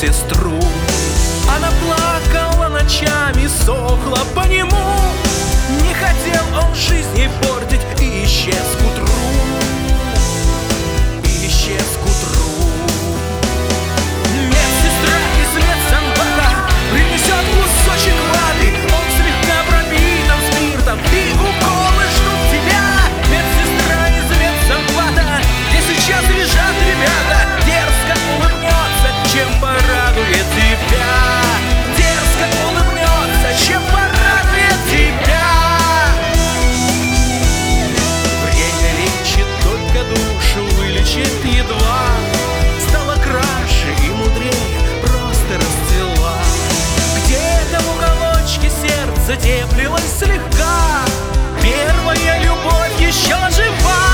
медсестру. Она плакала ночами, сохла по нему. Не хотел он жизни портить и исчез к утру. И исчез к утру. Медсестра из медсанбата принесет кусочек ваты. Он слегка пропитан спиртом, и уколы ждут тебя. Медсестра из медсанбата, где сейчас лежат ребята, дерзко улыбнется, чем порадует тебя. Дерзко улыбнется, чем порадует тебя. Время лечит только душу, вылечит едва. Стала краше и мудрее, просто расцвела. Где-то в уголочке сердца теплилась слегка первая любовь еще жива.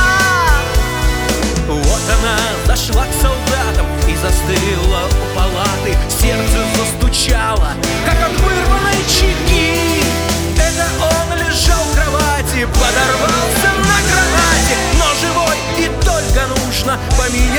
Вот она зашла к солдатам и застыла у палаты. Сердце застучало, как от вырванной чеки. Это он лежал в кровати, подорвался на гранате, но живой, и только нужно помимо